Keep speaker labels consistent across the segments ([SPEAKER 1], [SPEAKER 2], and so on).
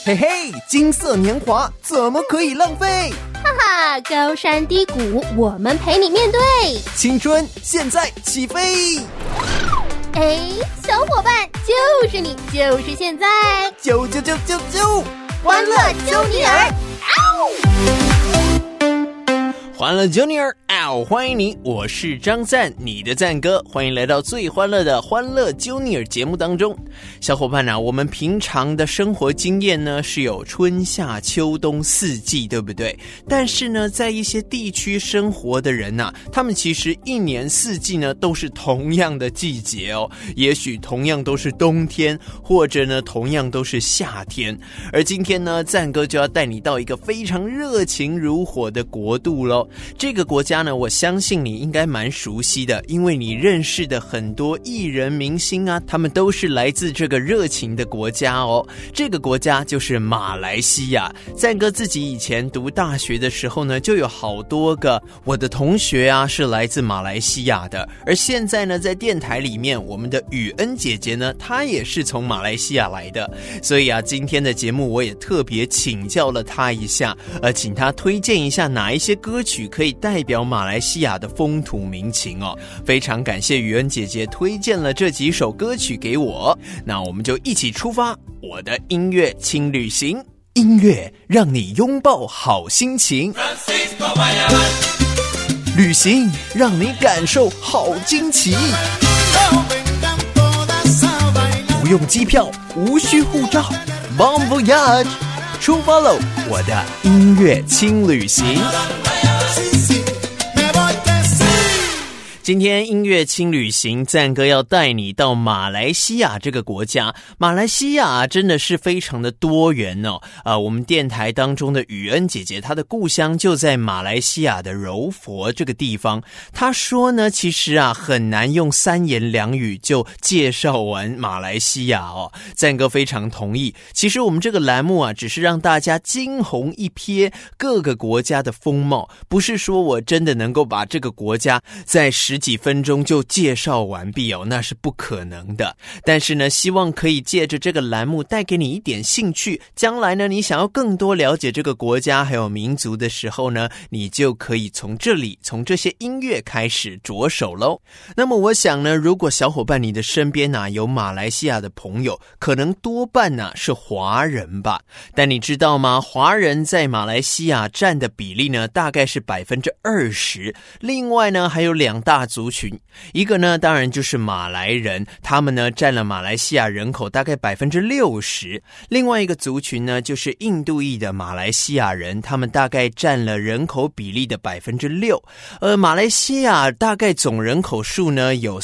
[SPEAKER 1] 嘿嘿，金色年华怎么可以浪费？
[SPEAKER 2] 哈哈，高山低谷我们陪你面对，
[SPEAKER 1] 青春现在起飞。
[SPEAKER 2] 哎，小伙伴，就是你，就是现在，
[SPEAKER 1] 啾，
[SPEAKER 2] 欢乐揪尼尔，
[SPEAKER 3] 欢乐揪尼尔，欢迎你，我是张赞，你的赞哥，欢迎来到最欢乐的欢乐揪尼尔节目当中。小伙伴啊，我们平常的生活经验呢是有春夏秋冬四季，对不对？但是呢，在一些地区生活的人啊，他们其实一年四季呢都是同样的季节哦，也许同样都是冬天，或者呢同样都是夏天。而今天呢，赞哥就要带你到一个非常热情如火的国度咯。这个国家呢，我相信你应该蛮熟悉的，因为你认识的很多艺人明星啊，他们都是来自这个热情的国家哦。这个国家就是马来西亚。赞哥自己以前读大学的时候呢，就有好多个我的同学啊是来自马来西亚的。而现在呢，在电台里面，我们的雨恩姐姐呢，她也是从马来西亚来的。所以啊，今天的节目我也特别请教了她一下，请她推荐一下哪一些歌曲可以代表马来西亚的风土民情哦。非常感谢雨恩姐姐推荐了这几首歌曲给我，那我们就一起出发我的音乐轻旅行，音乐让你拥抱好心情，旅行让你感受好惊奇，不用机票，无需护照， Bon Voyage， 出发喽，我的音乐轻旅行。今天音乐轻旅行，赞哥要带你到马来西亚这个国家。马来西亚真的是非常的多元哦。我们电台当中的雨恩姐姐，她的故乡就在马来西亚的柔佛这个地方。她说呢，其实啊很难用三言两语就介绍完马来西亚哦。赞哥非常同意。其实我们这个栏目啊，只是让大家惊鸿一瞥各个国家的风貌，不是说我真的能够把这个国家在10几分钟就介绍完毕哦，那是不可能的。但是呢，希望可以借着这个栏目带给你一点兴趣，将来呢，你想要更多了解这个国家还有民族的时候呢，你就可以从这些音乐开始着手咯。那么我想呢，如果小伙伴你的身边有马来西亚的朋友，可能多半是华人吧。但你知道吗？华人在马来西亚占的比例呢，大概是 20%。另外呢，还有两大族群，一个呢当然就是马来人，他们呢占了马来西亚人口大概 60%， 另外一个族群呢就是印度裔的马来西亚人，他们大概占了人口比例的 6%。 马来西亚大概总人口数呢有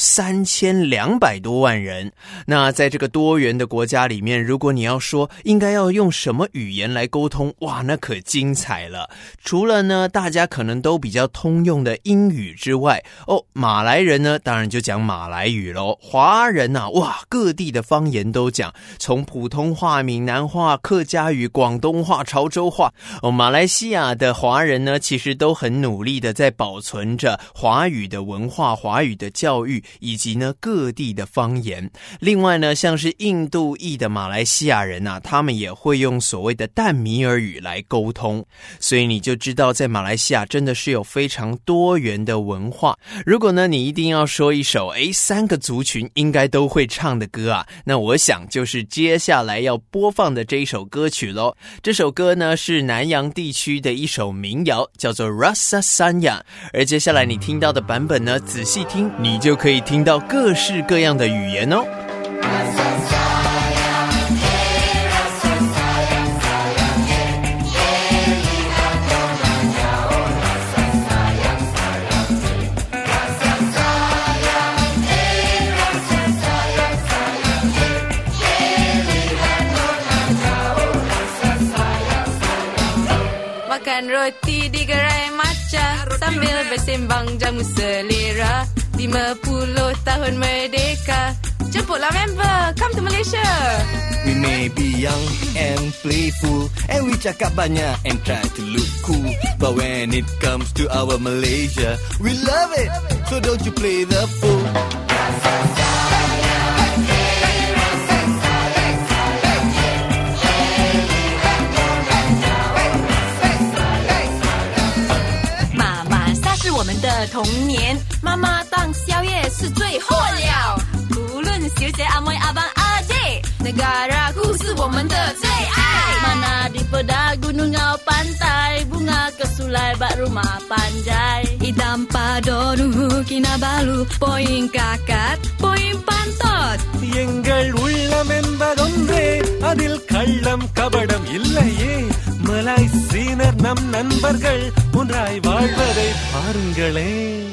[SPEAKER 3] 3200多万人。那在这个多元的国家里面，如果你要说应该要用什么语言来沟通，哇，那可精彩了。除了呢大家可能都比较通用的英语之外，马来人呢当然就讲马来语咯。华人哇，各地的方言都讲，从普通话、闽南话、客家语、广东话、潮州话。马来西亚的华人呢其实都很努力的在保存着华语的文化、华语的教育，以及呢各地的方言。另外呢，像是印度裔的马来西亚人他们也会用所谓的淡米尔语来沟通。所以你就知道在马来西亚真的是有非常多元的文化。如果呢你一定要说一首3个族群应该都会唱的歌那我想就是接下来要播放的这一首歌曲咯。这首歌呢是南洋地区的一首民谣，叫做 Rasa Sayang。 而接下来你听到的版本呢，仔细听你就可以听到各式各样的语言哦。
[SPEAKER 4] Makan roti di gerai maca sambil bersembang jamu selera. 50 tahun merdeka, jemputlah member, come to Malaysia.
[SPEAKER 5] We may be young and playful, and we cakap banyak and try to look cool, but when it comes to our Malaysia, we love it, so don't you play the fool.
[SPEAKER 4] 这些阿妹阿爸阿姐，negaraku是我们的最爱。
[SPEAKER 6] Mana di pedagunung pantai, bunga kesulai bak rumah panjai.
[SPEAKER 4] Idam padonu kinabalu, poin kakat, poin pantot.
[SPEAKER 7] எங்கள் உள்ளம் என்பதொன்றே அதில் கள்ளம் கபடம் இல்லையே மலாய் சீனர் நம் நண்பர்கள் ஒன்றாய் வாழ்வதை பாருங்களே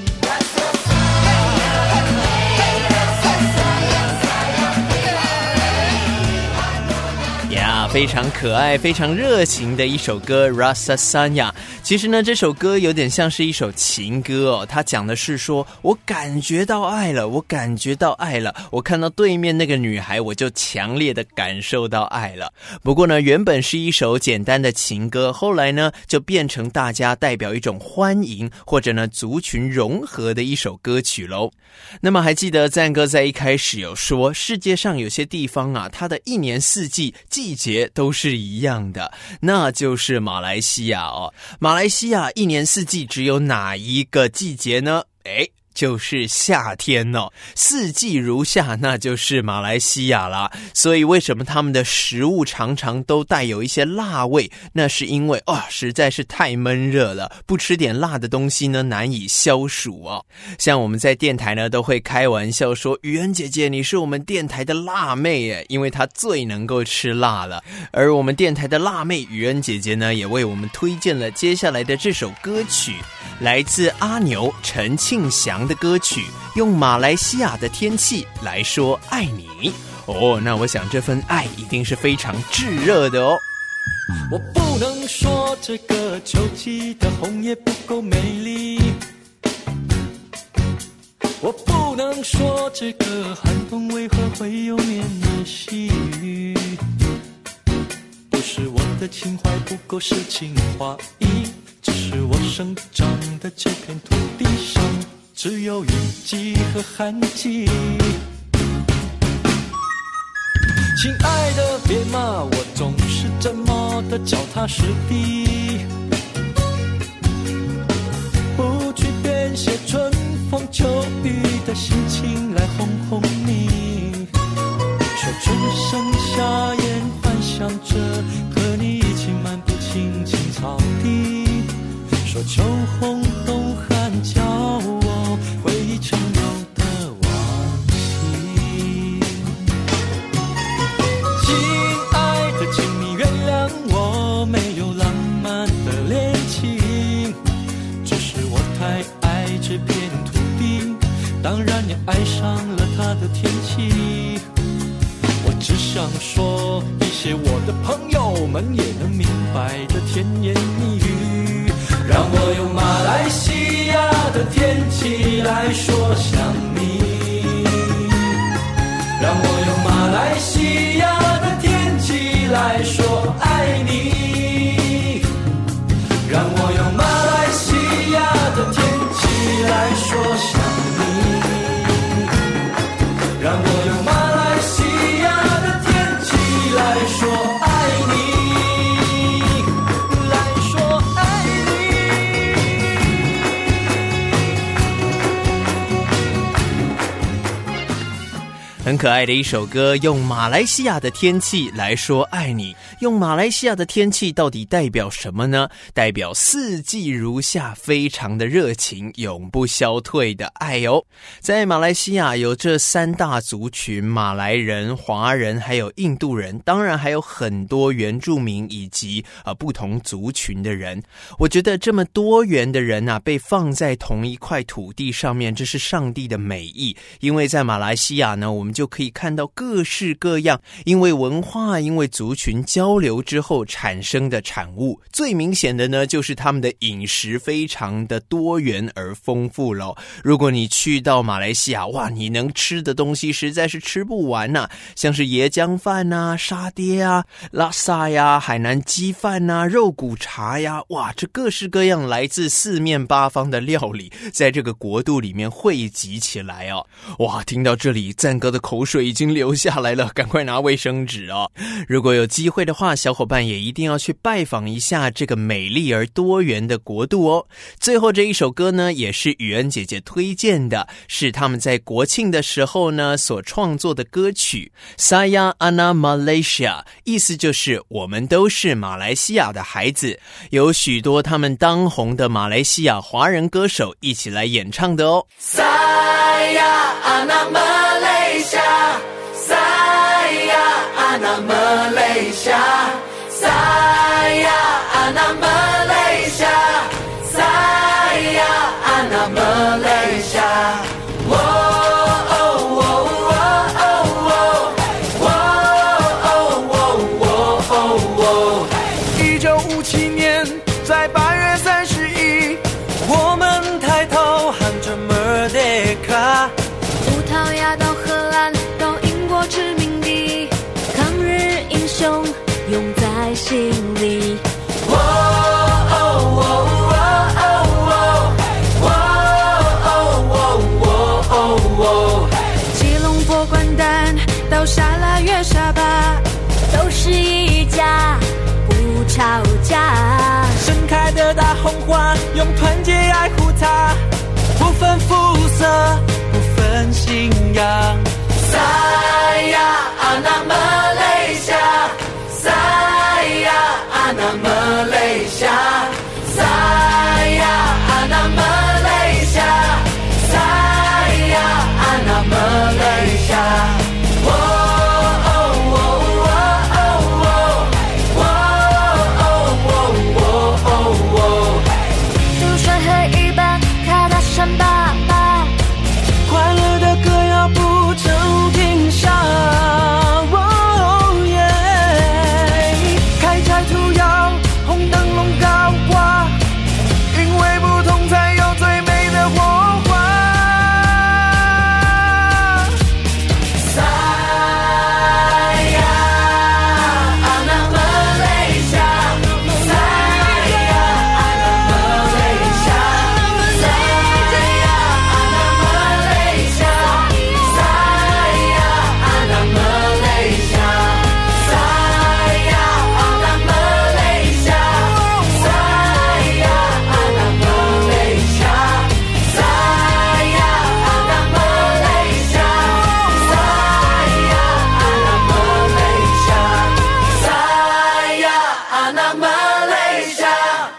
[SPEAKER 3] 非常可爱非常热情的一首歌 Rasa Sanya。 其实呢这首歌有点像是一首情歌哦，它讲的是说我感觉到爱了，我感觉到爱了，我看到对面那个女孩我就强烈的感受到爱了。不过呢原本是一首简单的情歌，后来呢就变成大家代表一种欢迎或者呢族群融合的一首歌曲咯。那么还记得赞哥在一开始有说世界上有些地方啊，它的一年四季季节都是一样的，那就是马来西亚哦。马来西亚一年四季只有哪一个季节呢？就是夏天哦，四季如夏，那就是马来西亚啦。所以为什么他们的食物常常都带有一些辣味？那是因为实在是太闷热了，不吃点辣的东西呢难以消暑哦。像我们在电台呢都会开玩笑说，雨恩姐姐你是我们电台的辣妹耶，因为她最能够吃辣了。而我们电台的辣妹雨恩姐姐呢也为我们推荐了接下来的这首歌曲，来自阿牛陈庆祥的歌曲，用马来西亚的天气来说爱你哦。那我想这份爱一定是非常炙热的哦。
[SPEAKER 7] 我不能说这个秋季的红叶不够美丽，我不能说这个寒冬为何会有绵绵细雨，不是我的情怀不够诗情画意，只是我生长的这片土地上只有雨季和旱季。亲爱的别骂我总是这么的脚踏实地，不去编写春风秋雨的心情来哄哄你，说春生夏燕幻想着和你一起漫步青青草地，说秋红冬寒叫我回忆成有的往昔。亲爱的请你原谅我没有浪漫的恋情，只是我太爱这片土地，当然也爱上了它的天气。我只想说一些我的朋友们也能明白的甜言蜜语，让我用马来西亚的天气来说想你，让我用马来西亚的天气来说爱你，让我用马来西亚的天气来说想你，让我用马来西亚的天气来说爱你，来说爱
[SPEAKER 3] 很可爱的一首歌，用马来西亚的天气来说爱你。用马来西亚的天气到底代表什么呢？代表四季如夏，非常的热情，永不消退的爱哦。在马来西亚有这三大族群，马来人、华人还有印度人，当然还有很多原住民以及不同族群的人。我觉得这么多元的人啊，被放在同一块土地上面，这是上帝的美意。因为在马来西亚呢，我们就可以看到各式各样因为文化因为族群交流之后产生的产物。最明显的呢就是他们的饮食非常的多元而丰富咯。如果你去到马来西亚，哇，你能吃的东西实在是吃不完啊，像是椰浆饭啊、沙爹啊、拉萨呀、海南鸡饭啊、肉骨茶呀，哇，这各式各样来自四面八方的料理在这个国度里面汇集起来哦。哇，听到这里赞哥的口水已经流下来了，赶快拿卫生纸哦。如果有机会的话，小伙伴也一定要去拜访一下这个美丽而多元的国度哦。最后这一首歌呢，也是雨恩姐姐推荐的，是他们在国庆的时候呢所创作的歌曲 Saya Anak Malaysia， 意思就是我们都是马来西亚的孩子，有许多他们当红的马来西亚华人歌手一起来演唱的哦。
[SPEAKER 8] Saya Anak Malaysia, Saya Anak Malaysia, Saya Anak Malaysia, Saya Anak Malaysia. Whoa, oh, whoa, whoa, oh, whoa, whoa, whoa, whoa, whoa.
[SPEAKER 7] 1957年，在8月31，我们抬头喊着 Merdeka。
[SPEAKER 4] 葡萄牙到荷兰到英国殖民地，抗日英雄永在心里。吉隆坡关丹到沙拉越沙巴，
[SPEAKER 6] 都是一家，不吵架。
[SPEAKER 7] 盛开的大红花，用团结爱护它，不分肤色，不分信仰。
[SPEAKER 8] Saya Anak Malaysia, Saya Anak Malaysia, Saya Anak Malaysia, Saya Anak Malaysia. Whoa, oh, whoa, whoa, whoa, whoa, whoa, whoa, whoa.
[SPEAKER 6] 渡船河一半，踏大山爸爸，
[SPEAKER 7] 快乐的歌谣不曾停下。开柴屠窑，红灯笼高挂，因为不同才有最美的火花。
[SPEAKER 8] Saya Anak Malaysia, Saya Anak Malaysia, Saya Anak Malaysia, Saya Anak Malaysia, Saya Anak Malaysia, Saya Anak Malaysia, Saya Anak Malaysia, Saya Anak Malaysia.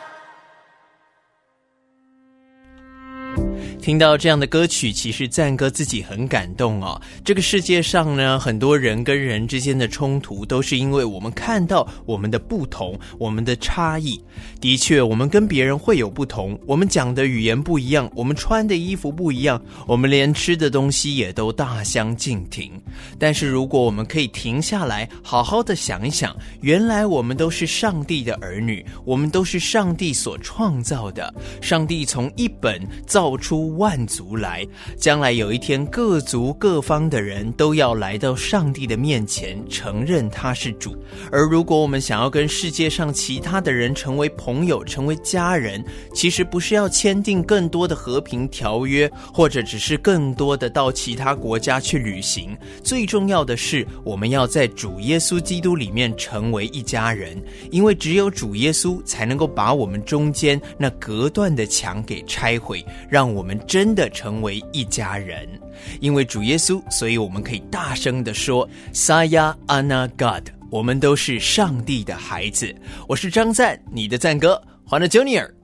[SPEAKER 3] 听到这样的歌曲，其实赞哥自己很感动哦。这个世界上呢，很多人跟人之间的冲突，都是因为我们看到我们的不同，我们的差异。的确，我们跟别人会有不同，我们讲的语言不一样，我们穿的衣服不一样，我们连吃的东西也都大相径庭。但是如果我们可以停下来，好好的想一想，原来我们都是上帝的儿女，我们都是上帝所创造的。上帝从一本造出万族来，将来有一天各族各方的人都要来到上帝的面前，承认他是主。而如果我们想要跟世界上其他的人成为朋友，成为家人，其实不是要签订更多的和平条约，或者只是更多的到其他国家去旅行。最重要的是，我们要在主耶稣基督里面成为一家人，因为只有主耶稣才能够把我们中间那隔断的墙给拆毁，让我们真的成为一家人。因为主耶稣，所以我们可以大声地说 Saya Anak God， 我们都是上帝的孩子。我是张赞，你的赞哥，欢乐 Junior，